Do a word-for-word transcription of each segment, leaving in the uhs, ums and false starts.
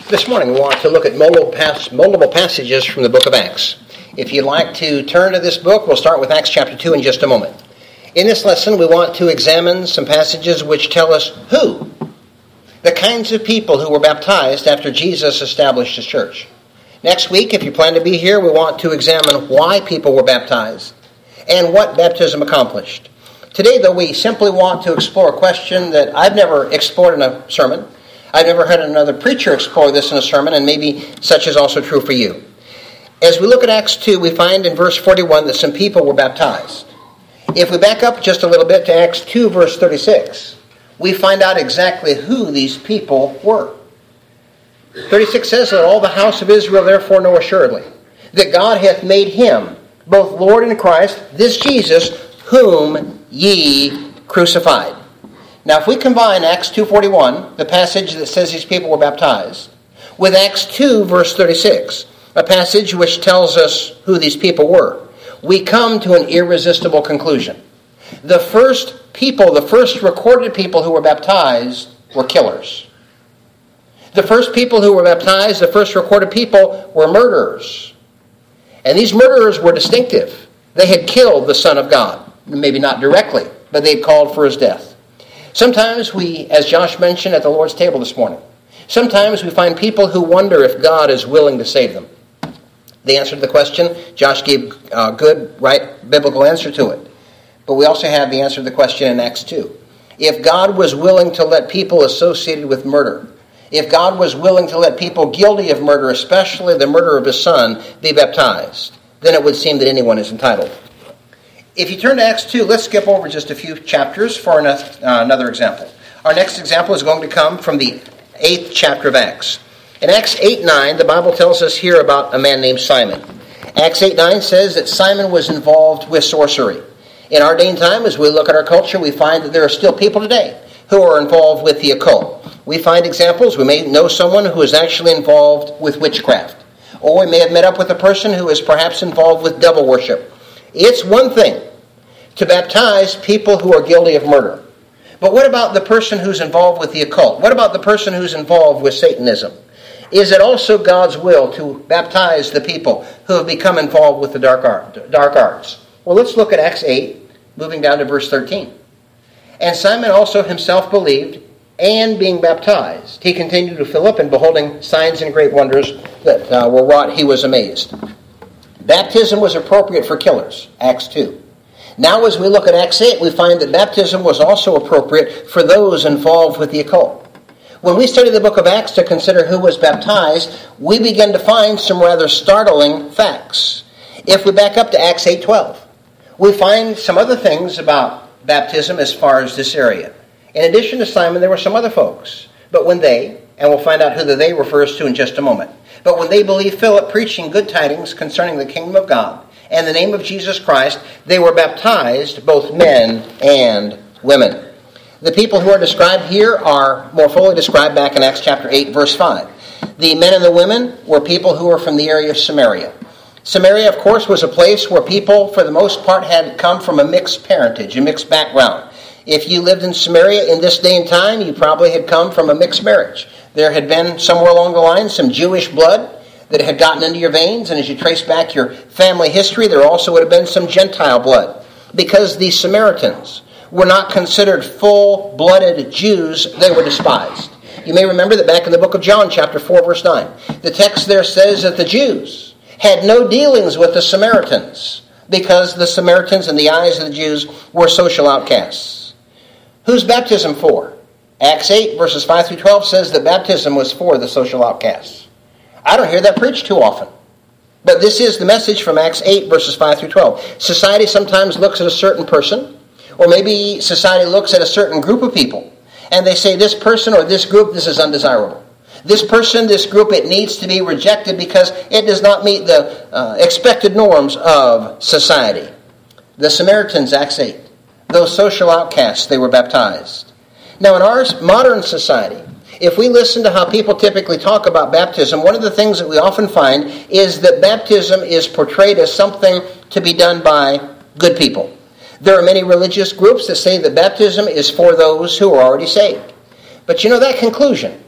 This morning we want to look at multiple, pass, multiple passages from the book of Acts. If you'd like to turn to this book, we'll start with Acts chapter two in just a moment. In this lesson, we want to examine some passages which tell us who, the kinds of people who were baptized after Jesus established his church. Next week, if you plan to be here, we want to examine why people were baptized and what baptism accomplished. Today, though, we simply want to explore a question that I've never explored in a sermon. I've never heard another preacher explore this in a sermon, and maybe such is also true for you. As we look at Acts two, we find in verse forty-one that some people were baptized. If we back up just a little bit to Acts two, verse thirty-six, we find out exactly who these people were. thirty-six says, "Let all the house of Israel therefore know assuredly, that God hath made him, both Lord and Christ, this Jesus, whom ye crucified." Now, if we combine Acts two forty-one, the passage that says these people were baptized, with Acts two, verse thirty-six, a passage which tells us who these people were, we come to an irresistible conclusion. The first people, the first recorded people who were baptized were killers. The first people who were baptized, the first recorded people, were murderers. And these murderers were distinctive. They had killed the Son of God. Maybe not directly, but they had called for his death. Sometimes we, as Josh mentioned at the Lord's table this morning, sometimes we find people who wonder if God is willing to save them. The answer to the question, Josh gave a good, right, biblical answer to it. But we also have the answer to the question in Acts two. If God was willing to let people associated with murder, if God was willing to let people guilty of murder, especially the murder of his Son, be baptized, then it would seem that anyone is entitled. If you turn to Acts two, let's skip over just a few chapters for another example. Our next example is going to come from the eighth chapter of Acts. In Acts eight nine, the Bible tells us here about a man named Simon. Acts eight nine says that Simon was involved with sorcery. In our day and time, as we look at our culture, we find that there are still people today who are involved with the occult. We find examples. We may know someone who is actually involved with witchcraft. Or we may have met up with a person who is perhaps involved with devil worship. It's one thing to baptize people who are guilty of murder. But what about the person who's involved with the occult? What about the person who's involved with Satanism? Is it also God's will to baptize the people who have become involved with the dark art, dark arts? Well, let's look at Acts eight, moving down to verse thirteen. "And Simon also himself believed, and being baptized, he continued to Philip, and beholding signs and great wonders that uh, were wrought, he was amazed." Baptism was appropriate for killers, Acts two. Now as we look at Acts eight, we find that baptism was also appropriate for those involved with the occult. When we study the book of Acts to consider who was baptized, we begin to find some rather startling facts. If we back up to Acts eight twelve, we find some other things about baptism as far as this area. In addition to Simon, there were some other folks. But when they, and we'll find out who the they refers to in just a moment, but when they believed Philip preaching good tidings concerning the kingdom of God and the name of Jesus Christ, they were baptized, both men and women. The people who are described here are more fully described back in Acts chapter eight, verse five. The men and the women were people who were from the area of Samaria. Samaria, of course, was a place where people, for the most part, had come from a mixed parentage, a mixed background. If you lived in Samaria in this day and time, you probably had come from a mixed marriage. There had been somewhere along the line some Jewish blood that had gotten into your veins, and as you trace back your family history, there also would have been some Gentile blood, because the Samaritans were not considered full-blooded Jews. They were despised. You may remember that back in the book of John, chapter four, verse nine, the text there says that the Jews had no dealings with the Samaritans, because the Samaritans, in the eyes of the Jews, were social outcasts. Who's baptism for? Acts eight, verses five through twelve says that baptism was for the social outcasts. I don't hear that preached too often. But this is the message from Acts eight, verses five through twelve. Society sometimes looks at a certain person, or maybe society looks at a certain group of people, and they say this person or this group, this is undesirable. This person, this group, it needs to be rejected because it does not meet the uh, expected norms of society. The Samaritans, Acts eight, those social outcasts, they were baptized. Now in our modern society, if we listen to how people typically talk about baptism, one of the things that we often find is that baptism is portrayed as something to be done by good people. There are many religious groups that say that baptism is for those who are already saved. But you know, that conclusion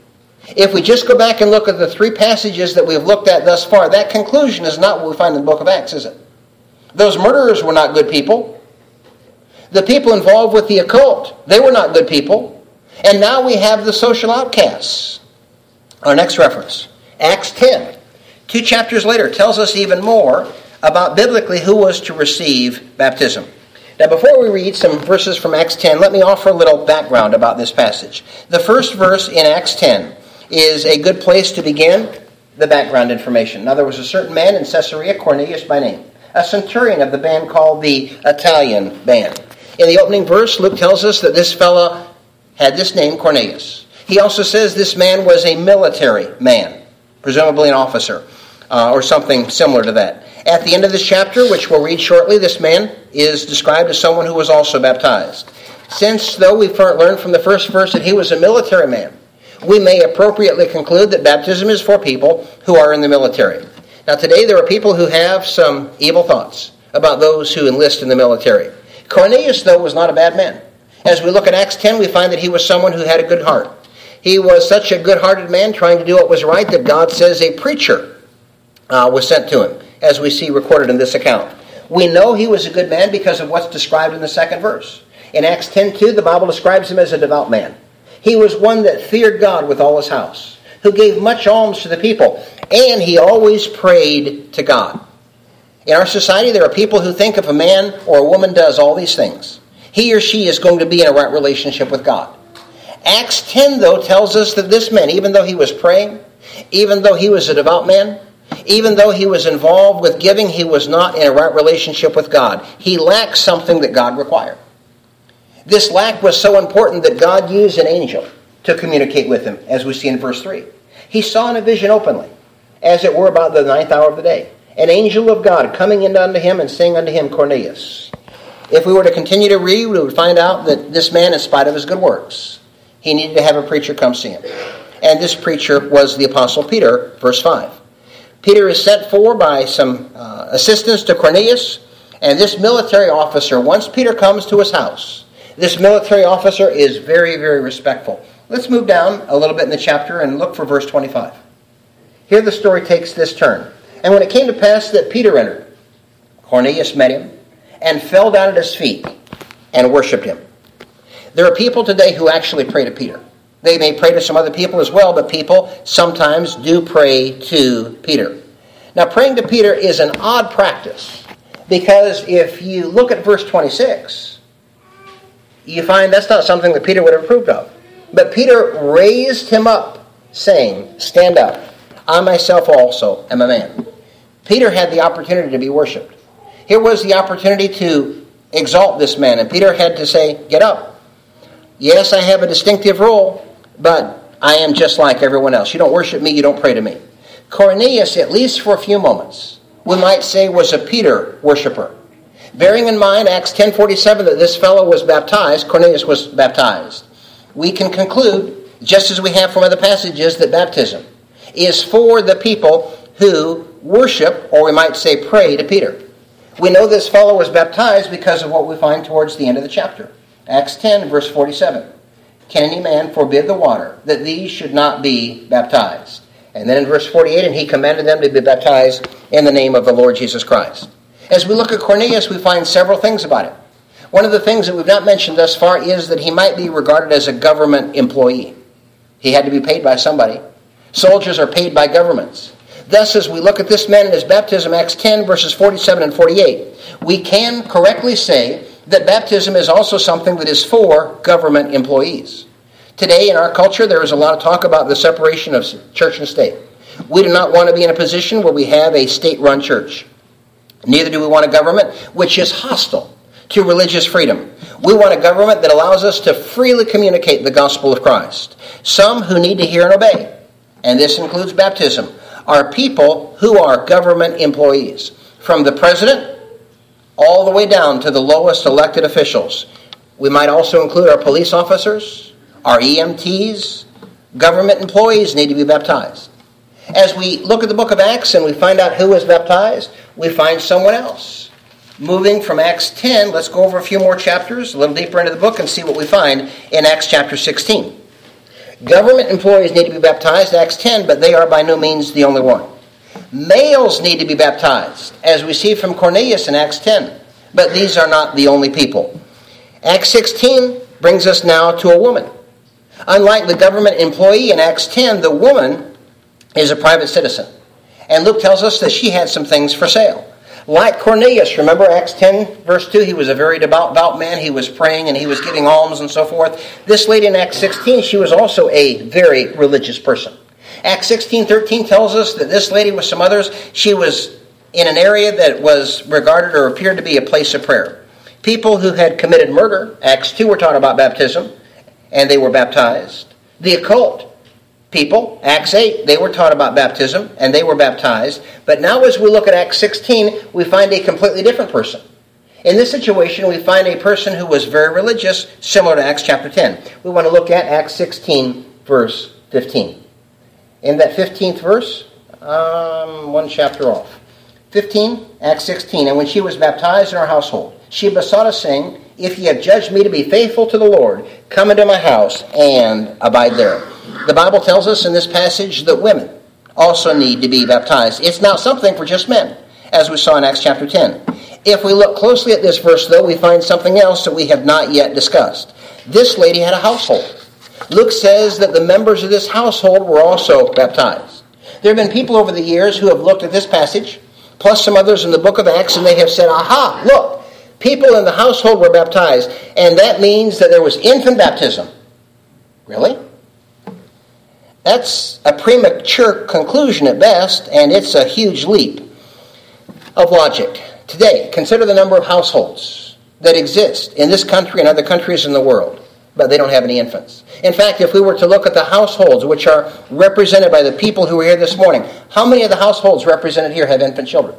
If we just go back and look at the three passages that we've looked at thus far, that conclusion is not what we find in the book of Acts, is it? Those murderers were not good people. The people involved with the occult, they were not good people. And now we have the social outcasts. Our next reference, Acts ten. Two chapters later, tells us even more about biblically who was to receive baptism. Now, before we read some verses from Acts ten, let me offer a little background about this passage. The first verse in Acts ten is a good place to begin the background information. Now, there was a certain man in Caesarea, Cornelius by name, a centurion of the band called the Italian band. In the opening verse, Luke tells us that this fellow had this name, Cornelius. He also says this man was a military man, presumably an officer, uh, or something similar to that. At the end of this chapter, which we'll read shortly, this man is described as someone who was also baptized. Since, though we've learned from the first verse that he was a military man, we may appropriately conclude that baptism is for people who are in the military. Now, today there are people who have some evil thoughts about those who enlist in the military. Cornelius, though, was not a bad man. As we look at Acts ten, we find that he was someone who had a good heart. He was such a good-hearted man trying to do what was right that God says a preacher uh, was sent to him, as we see recorded in this account. We know he was a good man because of what's described in the second verse. In Acts ten two, the Bible describes him as a devout man. He was one that feared God with all his house, who gave much alms to the people, and he always prayed to God. In our society, there are people who think if a man or a woman does all these things, he or she is going to be in a right relationship with God. Acts ten, though, tells us that this man, even though he was praying, even though he was a devout man, even though he was involved with giving, he was not in a right relationship with God. He lacked something that God required. This lack was so important that God used an angel to communicate with him, as we see in verse three. He saw in a vision openly, as it were about the ninth hour of the day, an angel of God coming in unto him and saying unto him, Cornelius. If we were to continue to read, we would find out that this man, in spite of his good works, he needed to have a preacher come see him. And this preacher was the Apostle Peter, verse five. Peter is sent for by some uh, assistants to Cornelius, and this military officer, once Peter comes to his house, this military officer is very, very respectful. Let's move down a little bit in the chapter and look for verse twenty-five. Here the story takes this turn. And when it came to pass that Peter entered, Cornelius met him and fell down at his feet and worshipped him. There are people today who actually pray to Peter. They may pray to some other people as well, but people sometimes do pray to Peter. Now, praying to Peter is an odd practice, because if you look at verse twenty-six, you find that's not something that Peter would have approved of. But Peter raised him up, saying, Stand up, I myself also am a man. Peter had the opportunity to be worshipped. Here was the opportunity to exalt this man, and Peter had to say, Get up. Yes, I have a distinctive role, but I am just like everyone else. You don't worship me, you don't pray to me. Cornelius, at least for a few moments, we might say was a Peter worshiper. Bearing in mind Acts ten forty-seven that this fellow was baptized, Cornelius was baptized, we can conclude, just as we have from other passages, that baptism is for the people who worship, or we might say pray, to Peter. We know this fellow was baptized because of what we find towards the end of the chapter. Acts ten, verse forty-seven. Can any man forbid the water, that these should not be baptized? And then in verse forty-eight, and he commanded them to be baptized in the name of the Lord Jesus Christ. As we look at Cornelius, we find several things about him. One of the things that we've not mentioned thus far is that he might be regarded as a government employee. He had to be paid by somebody. Soldiers are paid by governments. Thus, as we look at this man and his baptism, Acts ten, verses forty-seven and forty-eight, we can correctly say that baptism is also something that is for government employees. Today, in our culture, there is a lot of talk about the separation of church and state. We do not want to be in a position where we have a state-run church. Neither do we want a government which is hostile to religious freedom. We want a government that allows us to freely communicate the gospel of Christ. Some who need to hear and obey, and this includes baptism, are people who are government employees. From the president all the way down to the lowest elected officials. We might also include our police officers, our E M Ts. Government employees need to be baptized. As we look at the book of Acts and we find out who was baptized, we find someone else. Moving from Acts ten, let's go over a few more chapters, a little deeper into the book, and see what we find in Acts chapter sixteen. Government employees need to be baptized, Acts ten, but they are by no means the only one. Males need to be baptized, as we see from Cornelius in Acts ten, but these are not the only people. Acts sixteen brings us now to a woman. Unlike the government employee in Acts ten, the woman is a private citizen. And Luke tells us that she had some things for sale. Like Cornelius, remember Acts ten, verse two, he was a very devout, devout man. He was praying and he was giving alms and so forth. This lady in Acts sixteen, she was also a very religious person. Acts sixteen thirteen tells us that this lady with some others, she was in an area that was regarded or appeared to be a place of prayer. People who had committed murder, Acts two, were taught about baptism, and they were baptized. The occult people, Acts eight, they were taught about baptism, and they were baptized. But now as we look at Acts sixteen, we find a completely different person. In this situation, we find a person who was very religious, similar to Acts chapter ten. We want to look at Acts sixteen, verse fifteen. In that fifteenth verse, um, one chapter off. fifteen, Acts sixteen, and when she was baptized in her household, she besought us, saying, If ye have judged me to be faithful to the Lord, come into my house and abide there. The Bible tells us in this passage that women also need to be baptized. It's not something for just men, as we saw in Acts chapter ten. If we look closely at this verse, though, we find something else that we have not yet discussed. This lady had a household. Luke says that the members of this household were also baptized. There have been people over the years who have looked at this passage, plus some others in the book of Acts, and they have said, aha, look, people in the household were baptized, and that means that there was infant baptism. Really? That's a premature conclusion at best, and it's a huge leap of logic. Today, consider the number of households that exist in this country and other countries in the world, but they don't have any infants. In fact, if we were to look at the households which are represented by the people who are here this morning, how many of the households represented here have infant children?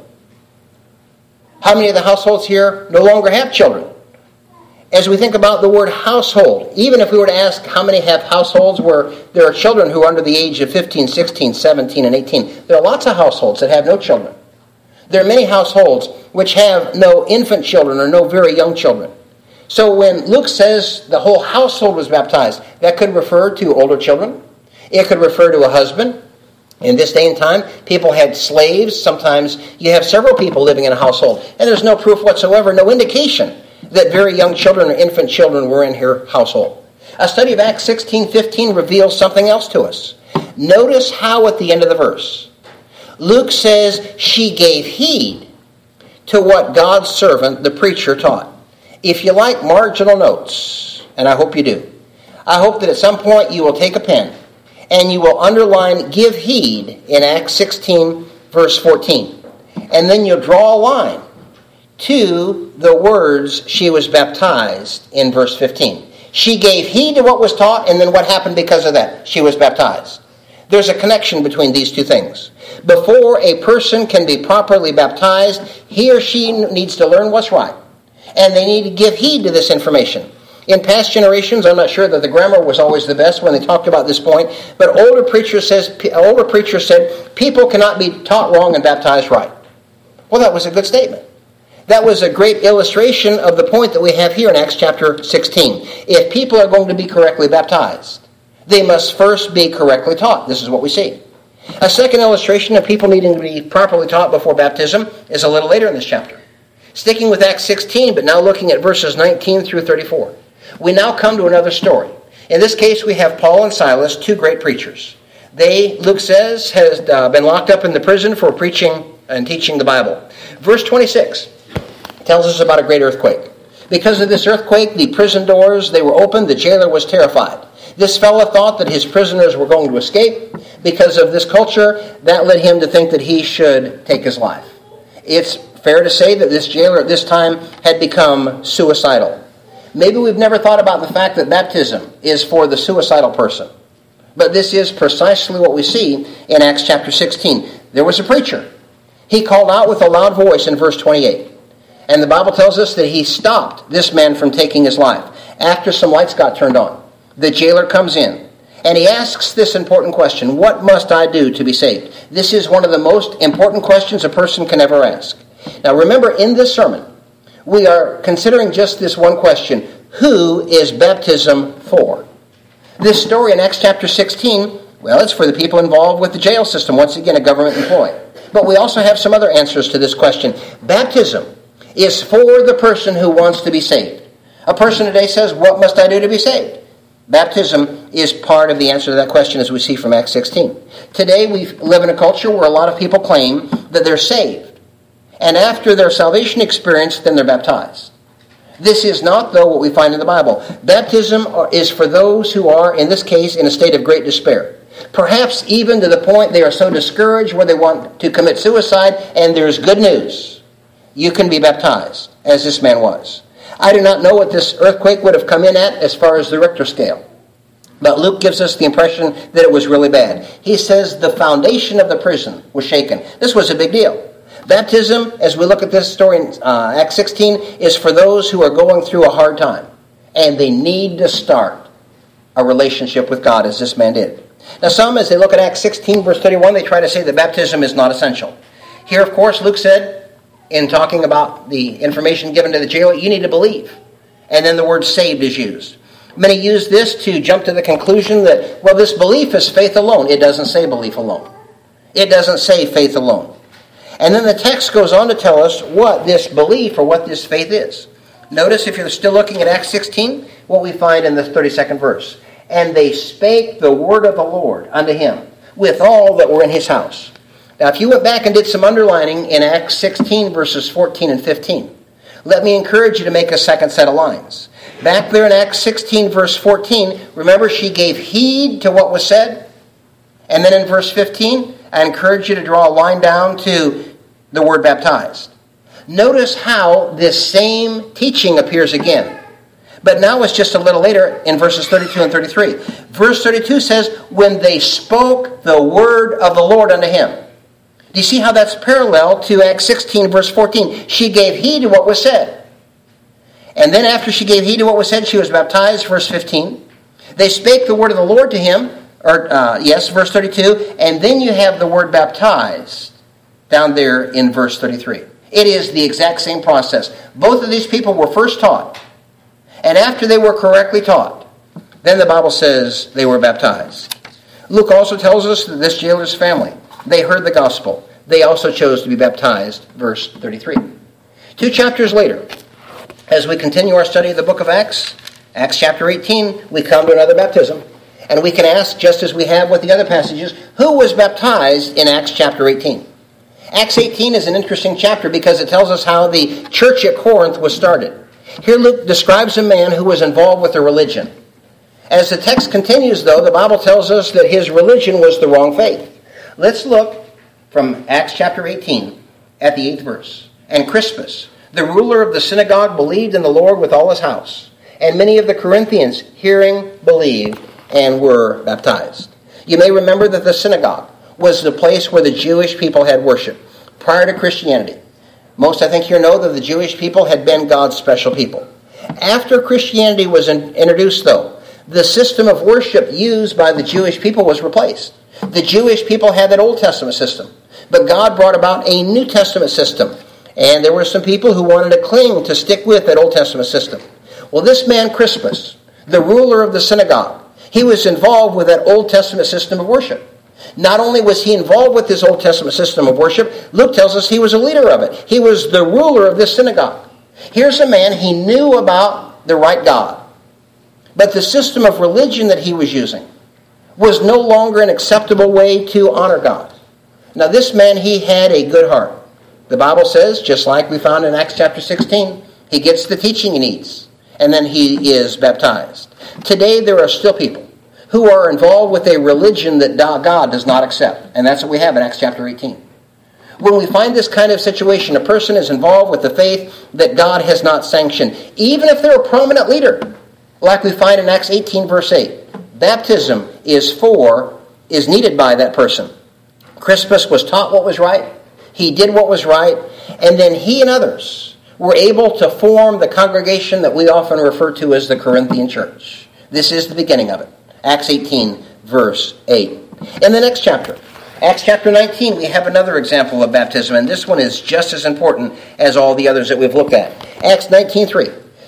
How many of the households here no longer have children? As we think about the word household, even if we were to ask how many have households where there are children who are under the age of fifteen, sixteen, seventeen, and eighteen, there are lots of households that have no children. There are many households which have no infant children or no very young children. So when Luke says the whole household was baptized, that could refer to older children. It could refer to a husband. In this day and time, people had slaves. Sometimes you have several people living in a household, and there's no proof whatsoever, no indication that very young children or infant children were in her household. A study of Acts sixteen fifteen reveals something else to us. Notice how at the end of the verse, Luke says she gave heed to what God's servant, the preacher, taught. If you like marginal notes, and I hope you do, I hope that at some point you will take a pen and you will underline give heed in Acts sixteen, verse fourteen. And then you'll draw a line to the words she was baptized in verse fifteen. She gave heed to what was taught, and then what happened because of that? She was baptized. There's a connection between these two things. Before a person can be properly baptized, he or she needs to learn what's right. And they need to give heed to this information. In past generations, I'm not sure that the grammar was always the best when they talked about this point, but older preachers says older preachers said people cannot be taught wrong and baptized right. Well, that was a good statement. That was a great illustration of the point that we have here in Acts chapter sixteen. If people are going to be correctly baptized, they must first be correctly taught. This is what we see. A second illustration of people needing to be properly taught before baptism is a little later in this chapter. Sticking with Acts sixteen, but now looking at verses nineteen through thirty-four. We now come to another story. In this case, we have Paul and Silas, two great preachers. They, Luke says, has uh, been locked up in the prison for preaching and teaching the Bible. Verse twenty-six tells us about a great earthquake. Because of this earthquake, the prison doors, they were opened. The jailer was terrified. This fellow thought that his prisoners were going to escape. Because of this culture, that led him to think that he should take his life. It's fair to say that this jailer at this time had become suicidal. Maybe we've never thought about the fact that baptism is for the suicidal person. But this is precisely what we see in Acts chapter sixteen. There was a preacher. He called out with a loud voice in verse twenty-eight. And the Bible tells us that he stopped this man from taking his life. After some lights got turned on, the jailer comes in. And he asks this important question: what must I do to be saved? This is one of the most important questions a person can ever ask. Now remember, in this sermon, we are considering just this one question: who is baptism for? This story in Acts chapter sixteen, well, it's for the people involved with the jail system, once again a government employee. But we also have some other answers to this question. Baptism is for the person who wants to be saved. A person today says, what must I do to be saved? Baptism is part of the answer to that question, as we see from Acts sixteen. Today we live in a culture where a lot of people claim that they're saved. And after their salvation experience, then they're baptized. This is not, though, what we find in the Bible. Baptism is for those who are, in this case, in a state of great despair. Perhaps even to the point they are so discouraged where they want to commit suicide, and there's good news. You can be baptized, as this man was. I do not know what this earthquake would have come in at as far as the Richter scale. But Luke gives us the impression that it was really bad. He says the foundation of the prison was shaken. This was a big deal. Baptism, as we look at this story in uh, Acts sixteen, is for those who are going through a hard time. And they need to start a relationship with God, as this man did. Now some, as they look at Acts sixteen, verse thirty-one, they try to say that baptism is not essential. Here, of course, Luke said, in talking about the information given to the jailer, you need to believe. And then the word saved is used. Many use this to jump to the conclusion that, well, this belief is faith alone. It doesn't say belief alone. It doesn't say faith alone. And then the text goes on to tell us what this belief or what this faith is. Notice, if you're still looking at Acts sixteen, what we find in the thirty-second verse. And they spake the word of the Lord unto him with all that were in his house. Now, if you went back and did some underlining in Acts sixteen, verses fourteen and fifteen, let me encourage you to make a second set of lines. Back there in Acts sixteen, verse fourteen, remember she gave heed to what was said? And then in verse fifteen, I encourage you to draw a line down to the word baptized. Notice how this same teaching appears again. But now it's just a little later in verses thirty-two and thirty-three. Verse thirty-two says, when they spoke the word of the Lord unto him. Do you see how that's parallel to Acts sixteen, verse fourteen? She gave heed to what was said. And then after she gave heed to what was said, she was baptized, verse fifteen. They spake the word of the Lord to him, or uh, yes, verse thirty-two. And then you have the word baptized down there in verse thirty-three. It is the exact same process. Both of these people were first taught. And after they were correctly taught, then the Bible says they were baptized. Luke also tells us that this jailer's family, they heard the gospel. They also chose to be baptized, verse thirty-three. Two chapters later, as we continue our study of the book of Acts, Acts chapter eighteen, we come to another baptism. And we can ask, just as we have with the other passages, who was baptized in Acts chapter eighteen? Acts eighteen is an interesting chapter because it tells us how the church at Corinth was started. Here Luke describes a man who was involved with a religion. As the text continues, though, the Bible tells us that his religion was the wrong faith. Let's look from Acts chapter eighteen at the eighth verse. And Crispus, the ruler of the synagogue, believed in the Lord with all his house. And many of the Corinthians, hearing, believed, and were baptized. You may remember that the synagogue was the place where the Jewish people had worship prior to Christianity. Most, I think, here know that the Jewish people had been God's special people. After Christianity was in, introduced, though, the system of worship used by the Jewish people was replaced. The Jewish people had that Old Testament system, but God brought about a New Testament system, and there were some people who wanted to cling to stick with that Old Testament system. Well, this man Crispus, the ruler of the synagogue, he was involved with that Old Testament system of worship. Not only was he involved with this Old Testament system of worship, Luke tells us he was a leader of it. He was the ruler of this synagogue. Here's a man, he knew about the right God. But the system of religion that he was using was no longer an acceptable way to honor God. Now this man, he had a good heart. The Bible says, just like we found in Acts chapter sixteen, he gets the teaching he needs, and then he is baptized. Today there are still people who are involved with a religion that God does not accept. And that's what we have in Acts chapter eighteen. When we find this kind of situation, a person is involved with the faith that God has not sanctioned, even if they're a prominent leader, like we find in Acts eighteen, verse eight. Baptism is for, is needed by that person. Crispus was taught what was right. He did what was right. And then he and others were able to form the congregation that we often refer to as the Corinthian church. This is the beginning of it. Acts eighteen, verse eight. In the next chapter, Acts chapter nineteen, we have another example of baptism, and this one is just as important as all the others that we've looked at. Acts nineteen, three.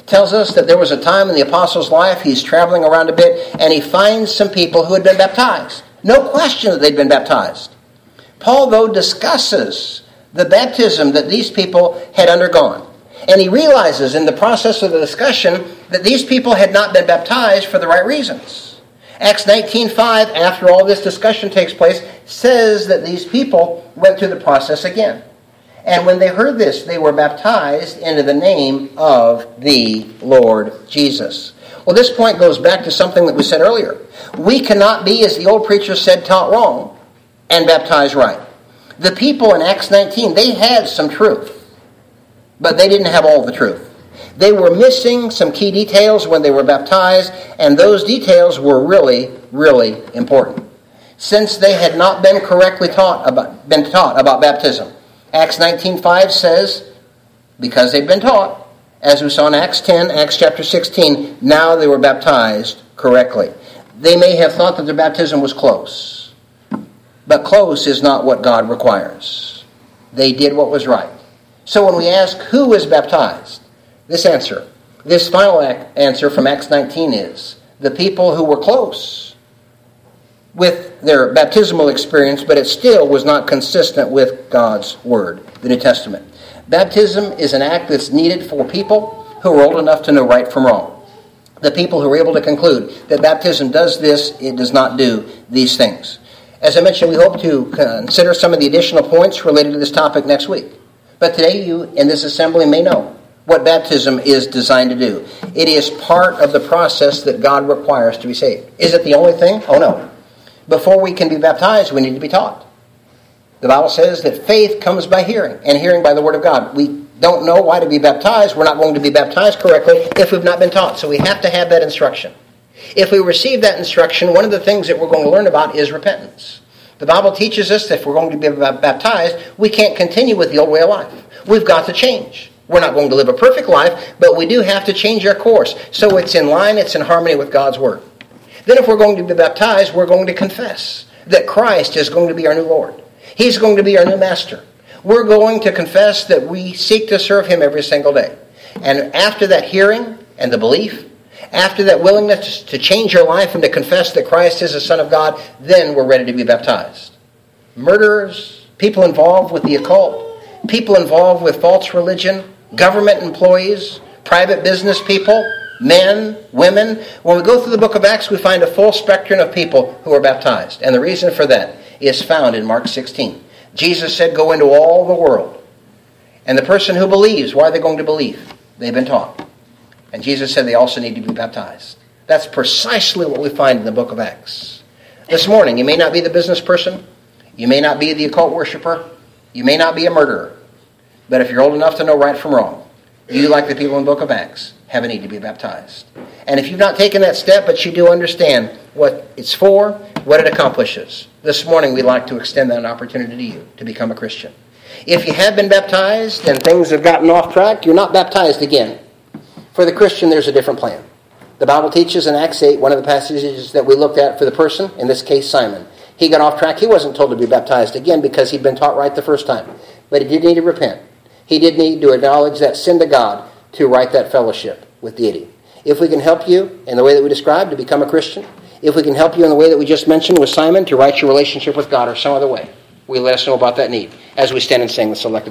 tells us that there was a time in the apostle's life, he's traveling around a bit, and he finds some people who had been baptized. No question that they'd been baptized. Paul, though, discusses the baptism that these people had undergone. And he realizes in the process of the discussion that these people had not been baptized for the right reasons. Acts nineteen five, after all this discussion takes place, says that these people went through the process again. And when they heard this, they were baptized into the name of the Lord Jesus. Well, this point goes back to something that we said earlier. We cannot be, as the old preacher said, taught wrong and baptized right. The people in Acts nineteen, they had some truth, but they didn't have all the truth. They were missing some key details when they were baptized, and those details were really, really important, since they had not been correctly taught about, been taught about baptism. Acts nineteen five says, because they'd been taught, as we saw in Acts ten, Acts chapter sixteen, now they were baptized correctly. They may have thought that their baptism was close, but close is not what God requires. They did what was right. So when we ask who was baptized, this answer, this final answer from Acts nineteen is the people who were close with their baptismal experience, but it still was not consistent with God's Word, the New Testament. Baptism is an act that's needed for people who are old enough to know right from wrong. The people who are able to conclude that baptism does this, it does not do these things. As I mentioned, we hope to consider some of the additional points related to this topic next week. But today you in this assembly may know what baptism is designed to do. It is part of the process that God requires to be saved. Is it the only thing? Oh no. Before we can be baptized, we need to be taught. The Bible says that faith comes by hearing, and hearing by the Word of God. We don't know why to be baptized. We're not going to be baptized correctly if we've not been taught. So we have to have that instruction. If we receive that instruction, one of the things that we're going to learn about is repentance. The Bible teaches us that if we're going to be baptized, we can't continue with the old way of life. We've got to change. We're not going to live a perfect life, but we do have to change our course. So it's in line, it's in harmony with God's Word. Then if we're going to be baptized, we're going to confess that Christ is going to be our new Lord. He's going to be our new master. We're going to confess that we seek to serve Him every single day. And after that hearing and the belief, after that willingness to change our life and to confess that Christ is the Son of God, then we're ready to be baptized. Murderers, people involved with the occult, people involved with false religion, government employees, private business people, men, women. When we go through the book of Acts, we find a full spectrum of people who are baptized. And the reason for that is found in Mark sixteen. Jesus said, go into all the world. And the person who believes, why are they going to believe? They've been taught. And Jesus said they also need to be baptized. That's precisely what we find in the book of Acts. This morning, you may not be the business person. You may not be the occult worshiper. You may not be a murderer. But if you're old enough to know right from wrong, you, like the people in the book of Acts, have a need to be baptized. And if you've not taken that step, but you do understand what it's for, what it accomplishes, this morning we'd like to extend that opportunity to you to become a Christian. If you have been baptized and things have gotten off track, you're not baptized again. For the Christian, there's a different plan. The Bible teaches in Acts eight, one of the passages that we looked at for the person, in this case Simon. He got off track. He wasn't told to be baptized again because he'd been taught right the first time. But he did need to repent. He did need to acknowledge that sin to God to right that fellowship with deity. If we can help you in the way that we described to become a Christian, if we can help you in the way that we just mentioned with Simon to right your relationship with God or some other way, we let us know about that need as we stand and sing the selected